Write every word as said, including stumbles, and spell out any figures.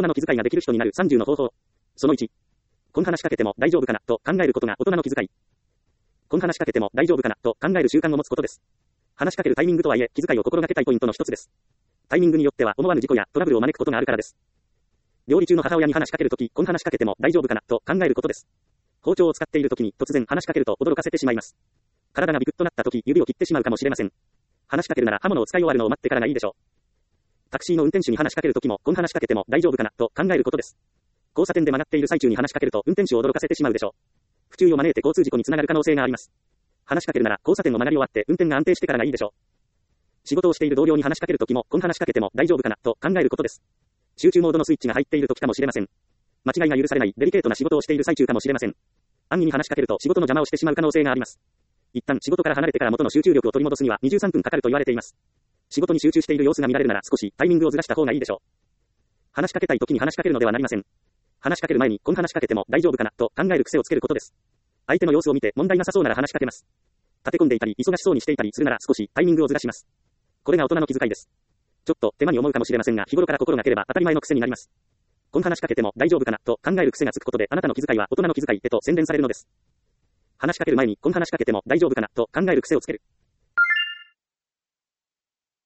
人の気遣いができる人になるさんじゅうの方法。そのいち。こん話しかけても大丈夫かなと考えることが大人の気遣い。こん話しかけても大丈夫かなと考える習慣を持つことです。話しかけるタイミングとはいえ気遣いを心がけたいポイントの一つです。タイミングによっては思わぬ事故やトラブルを招くことがあるからです。料理中の母親に話しかけるとき、こん話しかけても大丈夫かなと考えることです。包丁を使っているときに突然話しかけると驚かせてしまいます。体がビクッとなったとき指を切ってしまうかもしれません。話しかけるなら刃物を使い終わるのを待ってからがいいでしょう。タクシーの運転手に話しかけるときも、こん話しかけても大丈夫かなと考えることです。交差点で曲がっている最中に話しかけると運転手を驚かせてしまうでしょう。不注意を招いて交通事故につながる可能性があります。話しかけるなら交差点を曲がり終わって運転が安定してからがいいでしょう。仕事をしている同僚に話しかけるときも、こん話しかけても大丈夫かなと考えることです。集中モードのスイッチが入っているときかもしれません。間違いが許されないデリケートな仕事をしている最中かもしれません。安易に話しかけると仕事の邪魔をしてしまう可能性があります。一旦仕事から離れてから元の集中力を取り戻すにはにじゅうさんぷんかかると言われています。仕事に集中している様子が見られるなら少しタイミングをずらした方がいいでしょう。話しかけたい時に話しかけるのではなりません。話しかける前にこん話しかけても大丈夫かなと考える癖をつけることです。相手の様子を見て問題なさそうなら話しかけます。立て込んでいたり忙しそうにしていたりするなら少しタイミングをずらします。これが大人の気遣いです。ちょっと手間に思うかもしれませんが日頃から心がければ当たり前の癖になります。こん話しかけても大丈夫かなと考える癖がつくことであなたの気遣いは大人の気遣いへと洗練されるのです。話しかける前にこん話しかけても大丈夫かなと考える癖をつける。